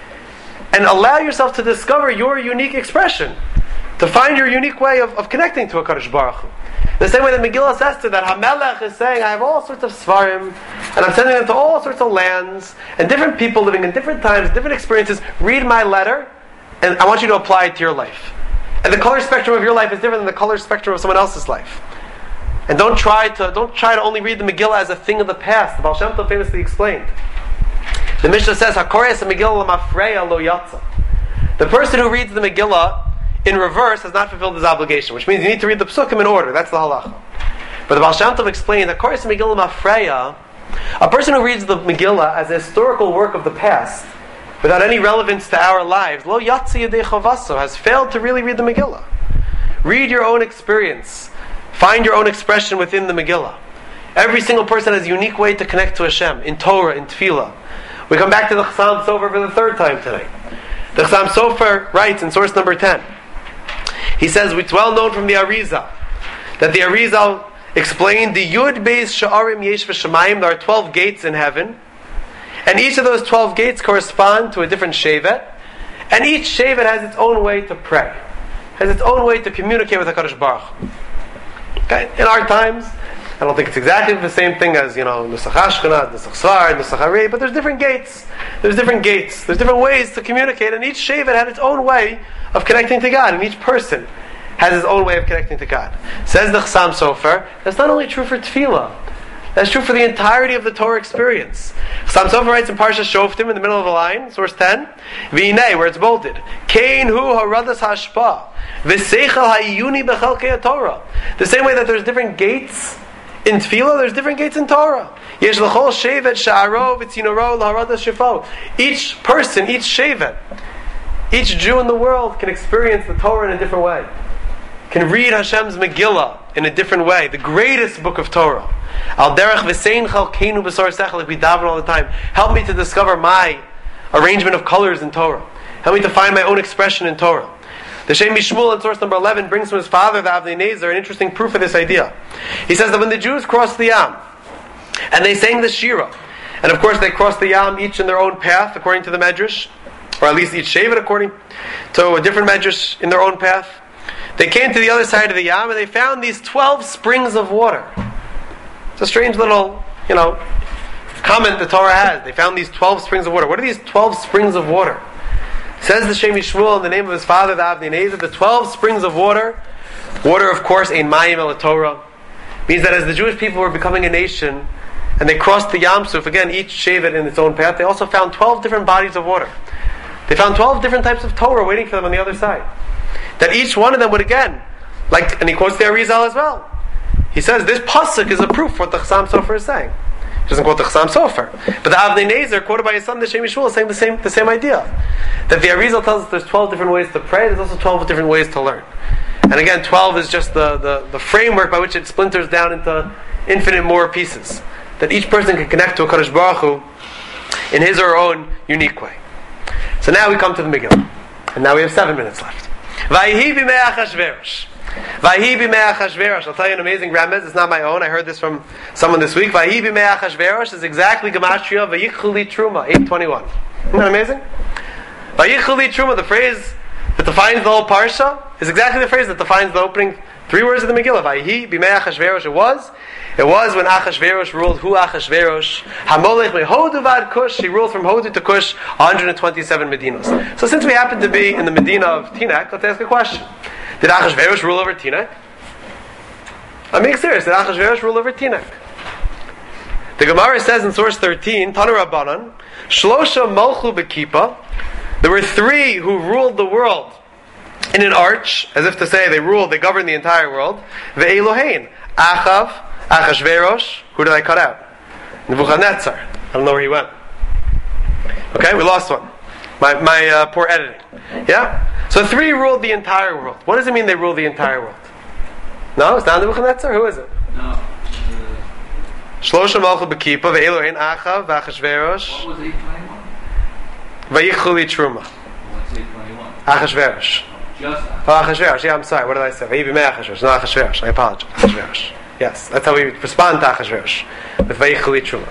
And allow yourself to discover your unique expression. To find your unique way of, of connecting to a Kadosh Baruch Hu. The same way that Megillah says to that HaMelech is saying, I have all sorts of Svarim, and I'm sending them to all sorts of lands, and different people living in different times, different experiences. Read my letter, and I want you to apply it to your life. And the color spectrum of your life is different than the color spectrum of someone else's life. And don't try to don't try to only read the Megillah as a thing of the past. The Baal Shem Tov famously explained. The Mishnah says, "Hakoreis Megillah lamafreya lo yatsa." The person who reads the Megillah in reverse has not fulfilled his obligation, which means you need to read the Psukim in order. That's the halacha. But the Baal Shem Tov explained that Hakoreis Megillah lamafreya, a person who reads the Megillah as a historical work of the past, without any relevance to our lives, lo yatsa yedei chavaso, has failed to really read the Megillah. Read your own experience. Find your own expression within the Megillah. Every single person has a unique way to connect to Hashem, in Torah, in Tefillah. We come back to the Chassam Sofer for the third time tonight. The Chassam Sofer writes in source number ten. He says, it's well known from the Arizal, that the Arizal explained the Yud Beis Sha'arim Yesh V'Shamayim, there are twelve gates in heaven, and each of those twelve gates correspond to a different Shevet, and each Shevet has its own way to pray, has its own way to communicate with HaKadosh Baruch Hu. Okay? In our times, I don't think it's exactly the same thing as, you know, Nusach Ashkenaz, Nusach Sfard, Nusach Harei, but there's different gates. There's different gates. There's different ways to communicate, and each Shevet had its own way of connecting to God, and each person has his own way of connecting to God. Says the Chassam Sofer, that's not only true for Tefillah, that's true for the entirety of the Torah experience. Chassam Sofer writes in Parsha Shoftim in the middle of the line, source ten, V'inei, where it's bolded, Kein hu haradas hashpa, v'seichel ha'iyuni b'chelkei Torah. The same way that there's different gates in Tefillah, there's different gates in Torah. Yesh l'chol shevet sha'aro v'tzinoro l'haradas shefo. Each person, each shevet, each Jew in the world can experience the Torah in a different way. Can read Hashem's Megillah in a different way. The greatest book of Torah. Al derech v'sein chalkeinu b'sor sechel, like we daven all the time. Help me to discover my arrangement of colors in Torah. Help me to find my own expression in Torah. The Shem Mishmuel in source number eleven brings from his father, the Avnei Nezer, an interesting proof of this idea. He says that when the Jews crossed the Yam, and they sang the Shira, and of course they crossed the Yam each in their own path, according to the Medrash, or at least each Shevet according to a different Medrash in their own path, they came to the other side of the Yam and they found these twelve springs of water. It's a strange little, you know, comment the Torah has. They found these twelve springs of water. What are these twelve springs of water? Says the Shem Yishmuel in the name of his father, the Avnei Nezer, the twelve springs of water, water of course, ein mayim el Torah, means that as the Jewish people were becoming a nation, and they crossed the Yam Suf, again, each Shevet in its own path, they also found twelve different bodies of water. They found twelve different types of Torah waiting for them on the other side. That each one of them would again, like, and he quotes the Arizal as well. He says this pasuk is a proof for what the Chassam Sofer is saying. He doesn't quote the Chassam Sofer, but the Avnei Nezer, quoted by his son, the Shem Yishmuel, is saying the same the same idea. That the Arizal tells us there's twelve different ways to pray. There's also twelve different ways to learn. And again, twelve is just the, the, the framework by which it splinters down into infinite more pieces. That each person can connect to a Kadosh Baruch Hu in his or her own unique way. So now we come to the Megillah, and now we have seven minutes left. Vayihi b'mei Achashverosh. Vayihi b'mei Achashverosh. I'll tell you an amazing remez. It's not my own. I heard this from someone this week. Vayihi b'mei Achashverosh is exactly Gematria Vayichuli Truma eight twenty-one. Isn't that amazing? Vayichuli Truma, the phrase that defines the whole parsha, is exactly the phrase that defines the opening three words of the Megillah. Vayihi b'mei Achashverosh. It was. It was when Achashverosh ruled. Hu Achashverosh Hamolech meHodu vad Kush. He ruled from Hodu to Kush, one hundred twenty-seven Medinos. So since we happen to be in the Medina of Tinak, let's ask a question. Did Achashverosh rule over Tinak? I'm being serious. Did Achashverosh rule over Tinak? The Gemara says in source thirteen, Tanu Rabbanan, Shlosha Malchu Bekipa. There were three who ruled the world in an arch, as if to say they ruled, they governed the entire world. Ve'elohein, Achav, Achashverosh. Who did I cut out? Nebuchadnezzar. I don't know where he went. Okay, we lost one. My my uh, poor editing. Yeah? So three ruled the entire world. What does it mean they ruled the entire world? No, it's not Nebuchadnezzar? Who is it? No. Shlosha Malchu Bekipa, Ve'elohein, Achav, Achashverosh. What was eight twenty-one? Vayichuli Truma. What's eight twenty-one? Achashverosh. Just Oh, Achashverosh. Yeah, I'm sorry. What did I say? Vayihi b'mei Achashverosh. No, Achashverosh. I apologize. Achashverosh. Yes, that's how we respond to Achashverosh. With Vayichuli Truma.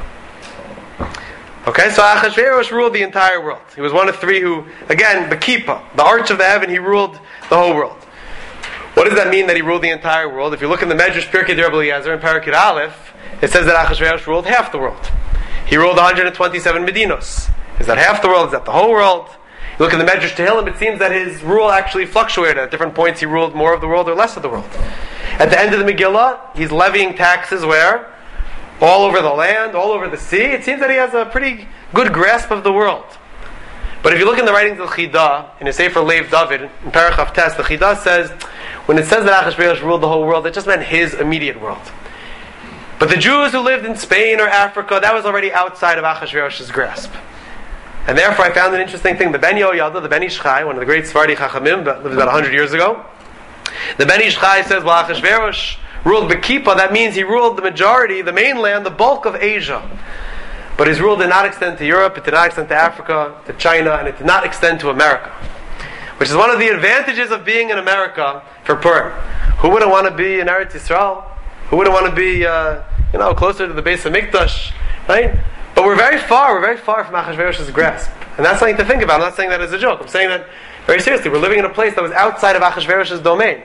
Okay, so Achashverosh ruled the entire world. He was one of three who, again, Bekipa, the arch of the heaven, he ruled the whole world. What does that mean that he ruled the entire world? If you look in the Medrash Pirkei Rabbi Eliezer in Parakut Aleph, it says that Achashverosh ruled half the world. He ruled one hundred twenty-seven Medinos. Is that half the world? Is that the whole world? You look in the Medrash Tehillim, it seems that his rule actually fluctuated. At different points he ruled more of the world or less of the world. At the end of the Megillah, he's levying taxes where? All over the land, all over the sea. It seems that he has a pretty good grasp of the world. But if you look in the writings of Chidah, in his Sefer Lev David, in Parachav Tes, the Chidah says, when it says that Achashverosh ruled the whole world, it just meant his immediate world. But the Jews who lived in Spain or Africa, that was already outside of Achashverosh's grasp. And therefore I found an interesting thing. The Ben Yehoyada, the Ben Ish Chai, one of the great Sephardi Chachamim, lived about one hundred years ago. The Ben Ish Chai says, well, Achashverosh ruled Bekipa. That means he ruled the majority, the mainland, the bulk of Asia. But his rule did not extend to Europe, it did not extend to Africa, to China, and it did not extend to America. Which is one of the advantages of being in America for Purim. Who wouldn't want to be in Eretz Yisrael? Who wouldn't want to be, uh, you know, closer to the base of Mikdash, right? But we're very far, we're very far from Achashverosh's grasp. And that's something to think about. I'm not saying that as a joke. I'm saying that very seriously. We're living in a place that was outside of Achashverosh's domain.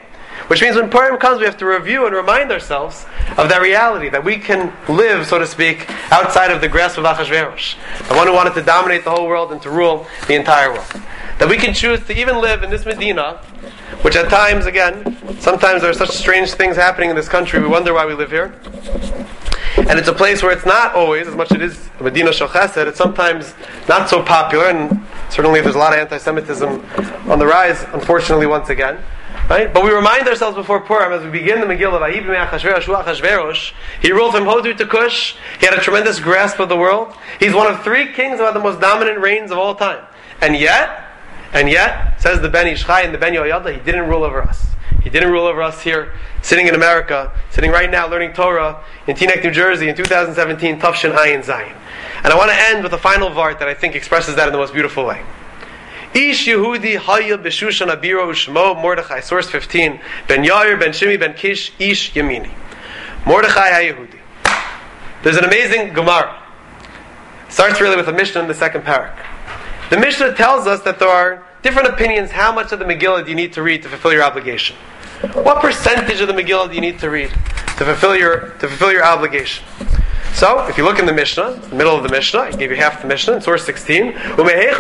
Which means when Purim comes, we have to review and remind ourselves of that reality, that we can live, so to speak, outside of the grasp of Achashverosh, the one who wanted to dominate the whole world and to rule the entire world. That we can choose to even live in this Medina, which at times, again, sometimes there are such strange things happening in this country, we wonder why we live here. And it's a place where it's not always, as much as it is Medina Shel Chesed, it's sometimes not so popular, and certainly there's a lot of anti-Semitism on the rise, unfortunately, once again. Right? But we remind ourselves before Purim, as we begin the Megillah, Vayibim Achashverosh Hu Achashverosh, he ruled from Hodu to Cush, he had a tremendous grasp of the world, he's one of three kings who had the most dominant reigns of all time. And yet, and yet, says the Ben Ish Chai and the Ben Yoyada, he didn't rule over us. He didn't rule over us here, sitting in America, sitting right now learning Torah in Teaneck, New Jersey in two thousand seventeen, Tafshin Ayin Zayin. And I want to end with a final vart that I think expresses that in the most beautiful way. Ish Yehudi Haya B'Shushan Abiro Ushmo Mordechai, source fifteen, Ben Yair, Ben Shimi, Ben Kish, Ish Yamini. Mordechai HaYehudi. There's an amazing Gemara. It starts really with a Mishnah in the second parak. The Mishnah tells us that there are different opinions. How much of the Megillah do you need to read to fulfill your obligation? What percentage of the Megillah do you need to read to fulfill your to fulfill your obligation? So, if you look in the Mishnah, the middle of the Mishnah, I gave you half the Mishnah in source sixteen. Rabbi Meir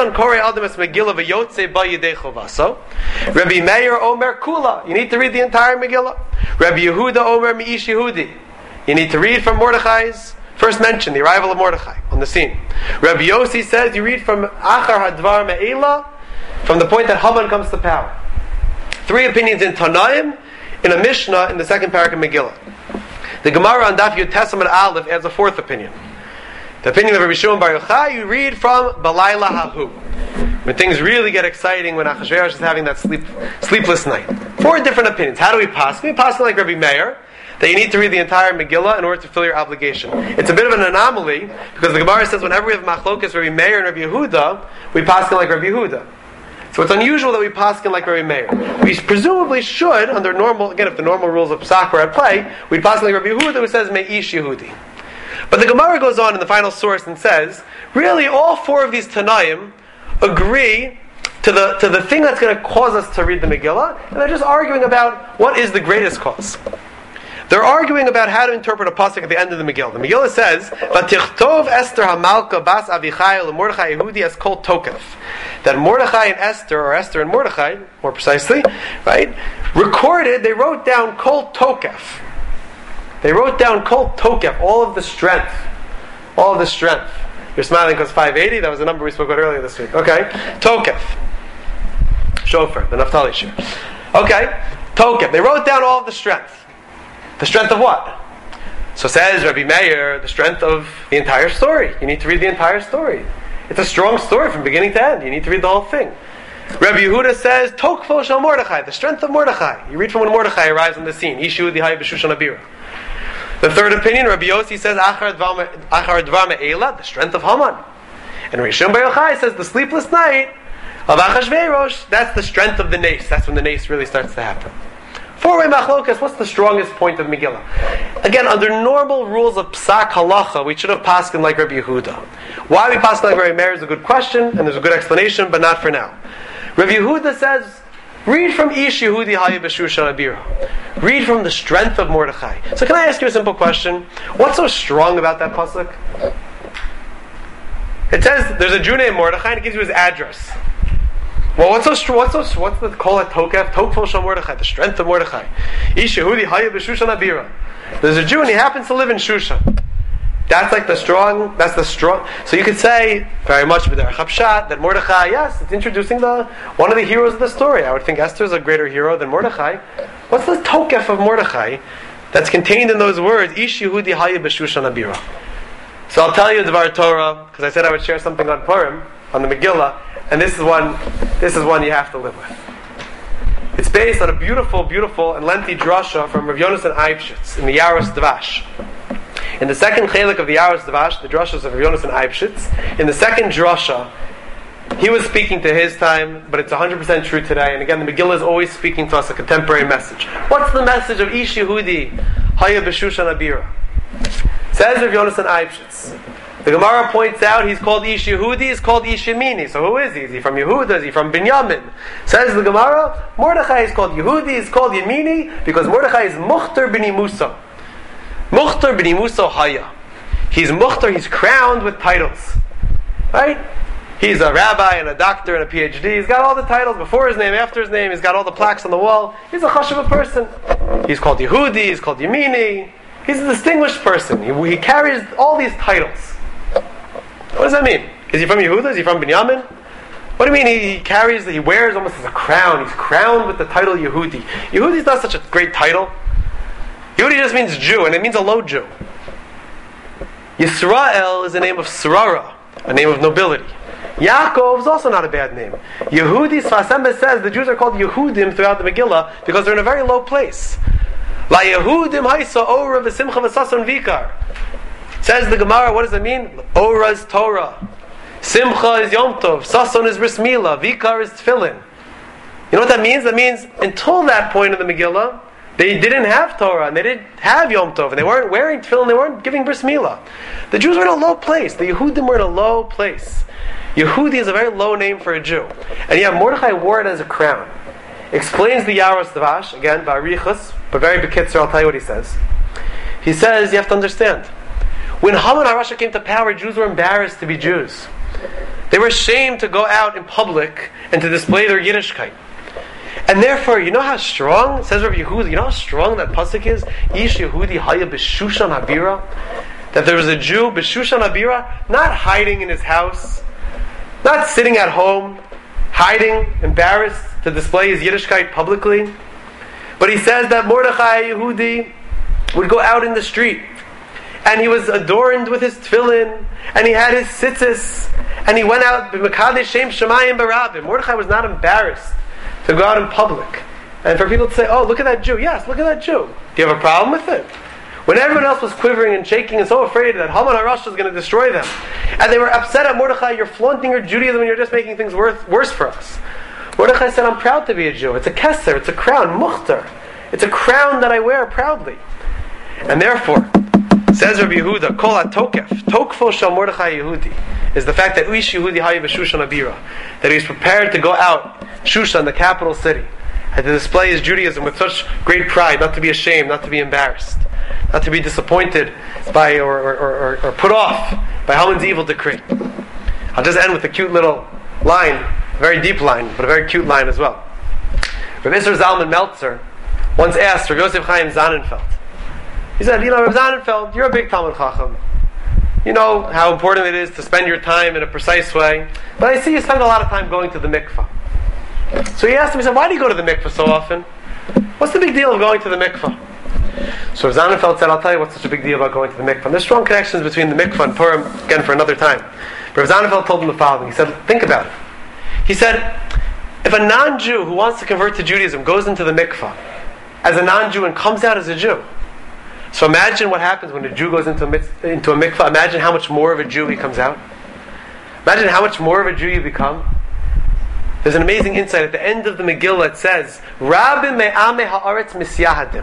Omer Kula. You need to read the entire Megillah. Rabbi Yehuda Omer Mi'ish Yehudi. You need to read from Mordechai's first mention, the arrival of Mordechai on the scene. Rabbi Yossi says you read from Achar Hadvar Me'ela, from the point that Haman comes to power. Three opinions in Tanaim, in a Mishnah, in the second parak of Megillah. The Gemara on Daf Yud Tesam and Aleph adds a fourth opinion. The opinion of Rabbi Shimon Bar Yochai, you read from Balayla Hahu, when things really get exciting, when Achashverosh is having that sleep, sleepless night. Four different opinions. How do we pass? We pass like Rabbi Meir, that you need to read the entire Megillah in order to fulfill your obligation. It's a bit of an anomaly, because the Gemara says whenever we have Machlokas, Rabbi Meir and Rabbi Yehuda, we pass like Rabbi Yehuda. So it's unusual that we paskin like Rabbi Meir. We presumably should, under normal, again, if the normal rules of Pesach were at play, we'd paskin like Rabbi Yehuda, who says Me'ish Yehudi. But the Gemara goes on in the final source and says, really, all four of these Tanaim agree to the to the thing that's going to cause us to read the Megillah, and they're just arguing about what is the greatest cause. They're arguing about how to interpret a pasuk at the end of the Megillah. The Megillah says, "Vatichtov Esther Hamalka Bas Avichai LeMordechai Yehudi as Kol Tokef." That Mordechai and Esther, or Esther and Mordechai, more precisely, right, recorded. They wrote down Kol Tokef. They wrote down Kol Tokef, all of the strength, all of the strength. You're smiling because five eighty. That was the number we spoke about earlier this week. Okay, Tokef, Shofar, the Naphtali Shir. Okay, Tokef. They wrote down all of the strength. The strength of what? So says Rabbi Meir, the strength of the entire story. You need to read the entire story. It's a strong story from beginning to end. You need to read the whole thing. Rabbi Yehuda says, Tokfo shel Mordechai, the strength of Mordechai. You read from when Mordechai arrives on the scene. Ishu di hay b'shushan abira. The third opinion, Rabbi Yossi says, Achar dvar me'ela, the strength of Haman. And Rishon Bar Yochai says, the sleepless night of Achashverosh, that's the strength of the nace. That's when the nace really starts to happen. Four-way machlokas, what's the strongest point of Megillah? Again, under normal rules of Psak Halacha, we should have paskin like Rabbi Yehuda. Why we paskin like Rabbi Meir is a good question, and there's a good explanation, but not for now. Rabbi Yehuda says, read from Ish Yehudi Haya B'Shushan Abira. Read from the strength of Mordechai. So can I ask you a simple question? What's so strong about that pasuk? It says, there's a Jew named Mordechai, and it gives you his address. Well, what's so what's so what's the call it Tokef? Tokful Shal Mordechai, the strength of Mordechai. Ish Yehudi Haya B'Shushan Abira. There's a Jew and he happens to live in Shushan. That's like the strong. That's the strong. So you could say very much with Chapshat that Mordechai, yes, it's introducing the one of the heroes of the story. I would think Esther is a greater hero than Mordechai. What's the Tokef of Mordechai that's contained in those words? Ish Yehudi Haya B'Shushan Abira. So I'll tell you Dvar Torah because I said I would share something on Purim, on the Megillah. And this is one, this is one you have to live with. It's based on a beautiful, beautiful and lengthy drasha from Rav Yonasan Eibshitz in the Yaros Dvash. In the second chelik of the Yaros Dvash, the drashas of Rav Yonasan Eibshitz, in the second drasha, he was speaking to his time, but it's one hundred percent true today. And again, the Megillah is always speaking to us a contemporary message. What's the message of Ish Yehudi Haya B'Shushan Abira? Says Rav Yonasan Eibshitz, The Gemara points out he's called Ish Yehudi, he's called Ish Yemini. So who is he? Is he from Yehuda? Is he from Binyamin? Says the Gemara, Mordechai is called Yehudi, he's called Yemini, because Mordechai is Mukhtar B'ni Musa. Mukhtar B'ni Musa Haya. He's Mukhtar, he's crowned with titles. Right? He's a rabbi and a doctor and a P H D. He's got all the titles before his name, after his name. He's got all the plaques on the wall. He's a chashuv person. He's called Yehudi, he's called Yemini. He's a distinguished person. He, he carries all these titles. What does that mean? Is he from Yehuda? Is he from Binyamin? What do you mean he carries, he wears almost as a crown? He's crowned with the title Yehudi. Yehudi is not such a great title. Yehudi just means Jew, and it means a low Jew. Yisrael is a name of Sarara, a name of nobility. Yaakov is also not a bad name. Yehudi, Sfasembe says the Jews are called Yehudim throughout the Megillah because they're in a very low place. La Yehudim haisa ora v'simcha v'sason vikar. Says the Gemara, what does it mean? Ora is Torah. Simcha is Yom Tov. Sason is Bris Milah. Vikar is Tefillin. You know what that means? That means until that point in the Megillah, they didn't have Torah and they didn't have Yom Tov and they weren't wearing Tefillin, they weren't giving Bris Milah. The Jews were in a low place. The Yehudim were in a low place. Yehudi is a very low name for a Jew. And yet Mordechai wore it as a crown. Explains the Yaros Davash, again, Ba'arichus, but very bekitzer, I'll tell you what he says. He says, you have to understand, when Haman HaRasha came to power, Jews were embarrassed to be Jews. They were ashamed to go out in public and to display their Yiddishkeit. And therefore, you know how strong, says Rabbi Yehuda, you know how strong that pasuk is? Ish Yehudi Haya B'Shushan Habira? That there was a Jew, B'Shushan Habira, not hiding in his house, not sitting at home, hiding, embarrassed to display his Yiddishkeit publicly. But he says that Mordechai Yehudi would go out in the street, and he was adorned with his tefillin, and he had his tzitzis, and he went out b'mekadesh shem shemayim barabim. Mordechai was not embarrassed to go out in public, and for people to say, "Oh, look at that Jew." Yes, look at that Jew. Do you have a problem with it? When everyone else was quivering and shaking and so afraid that Haman HaRasha was going to destroy them, and they were upset at Mordechai, "You're flaunting your Judaism and you're just making things worse, worse for us." Mordechai said, "I'm proud to be a Jew. It's a keser, it's a crown, mukhtar. It's a crown that I wear proudly." And therefore, says Rabbi Yehuda, Kol HaTokef, Tokfo Shel Mordechai Yehudi, is the fact that Uish Yehudi Haya B'Shushan Abira, that he was prepared to go out, Shushan, the capital city, and to display his Judaism with such great pride, not to be ashamed, not to be embarrassed, not to be disappointed by or, or, or, or put off by Haman's evil decree. I'll just end with a cute little line, a very deep line, but a very cute line as well. Rav Isser Zalman Meltzer once asked Rav Yosef Chaim Sonnenfeld. He said, "You know, Rav Sonnenfeld, you're a big Talmud Chacham. You know how important it is to spend your time in a precise way, but I see you spend a lot of time going to the mikvah." So he asked him, he said, "Why do you go to the mikvah so often? What's the big deal of going to the mikvah?" So Rav Sonnenfeld said, "I'll tell you what's such a big deal about going to the mikvah." And there's strong connections between the mikvah and Purim, again for another time. But Rav Sonnenfeld told him the following. He said, think about it. He said, if a non-Jew who wants to convert to Judaism goes into the mikvah as a non-Jew and comes out as a Jew, so imagine what happens when a Jew goes into a, into a mikvah. Imagine how much more of a Jew he comes out. Imagine how much more of a Jew you become. There's an amazing insight. At the end of the Megillah it says, Rabbi me'ame ha'aretz misyahadim.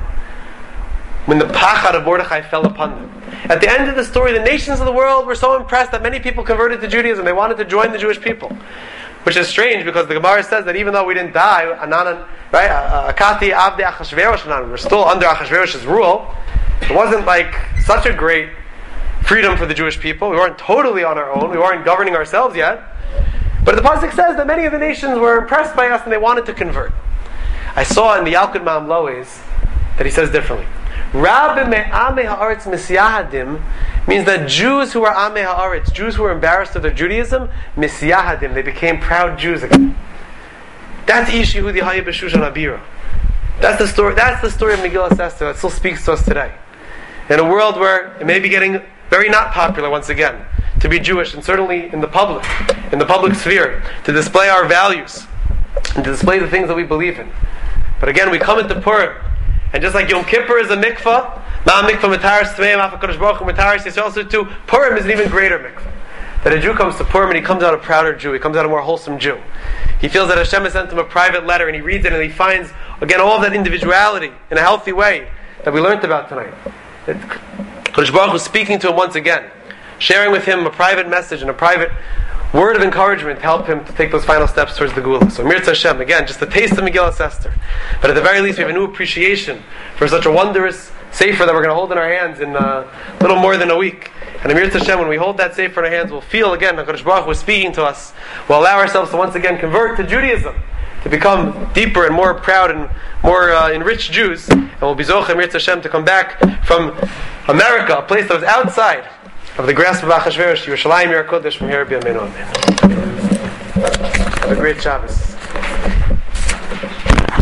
When the pachad of Mordechai fell upon them. At the end of the story, the nations of the world were so impressed that many people converted to Judaism. They wanted to join the Jewish people. Which is strange because the Gemara says that even though we didn't die, Ananan, right, Akati Avde Achashverosh, we're still under Achashverosh's rule. It wasn't like such a great freedom for the Jewish people. We weren't totally on our own. We weren't governing ourselves yet. But the pasuk says that many of the nations were impressed by us and they wanted to convert. I saw in the Yalkut Ma'am Lois that he says differently. Rabbi me'ameh ha'aretz misyahadim means that Jews who are ameh ha'aretz, Jews who were embarrassed of their Judaism, misyahadim, they became proud Jews again. That's Ish Yehudi Haya B'Shushan Abira. That's the story. That's the story of Megillah Esther that still speaks to us today. In a world where it may be getting very not popular once again to be Jewish, and certainly in the public, in the public sphere, to display our values and to display the things that we believe in. But again, we come into Purim, and just like Yom Kippur is a mikvah, Ma mikvah mataris tmeim af HaKadosh Baruch Hu mataris Yisrael, also too, Purim is an even greater mikvah. That a Jew comes to Purim and he comes out a prouder Jew, he comes out a more wholesome Jew. He feels that Hashem has sent him a private letter and he reads it and he finds, again, all of that individuality in a healthy way that we learned about tonight. That HaKadosh Baruch Hu is speaking to him once again. sharing with him a private message and a private word of encouragement to help him to take those final steps towards the Gula. So Mirza Hashem, again, just a taste of Megillas Esther. But at the very least, we have a new appreciation for such a wondrous sefer that we're going to hold in our hands in a little more than a week. And Mirza Hashem, when we hold that sefer in our hands, we'll feel again HaKadosh Baruch Hu was speaking to us. We'll allow ourselves to once again convert to Judaism, to become deeper and more proud and more uh, enriched Jews. And we'll be Zocheh Mirza Hashem to come back from America, a place that was outside of the grasp of Achashverosh, Yerushalayim Yer HaKodesh, from here, B'yameinu Amen. Have a great Shabbos.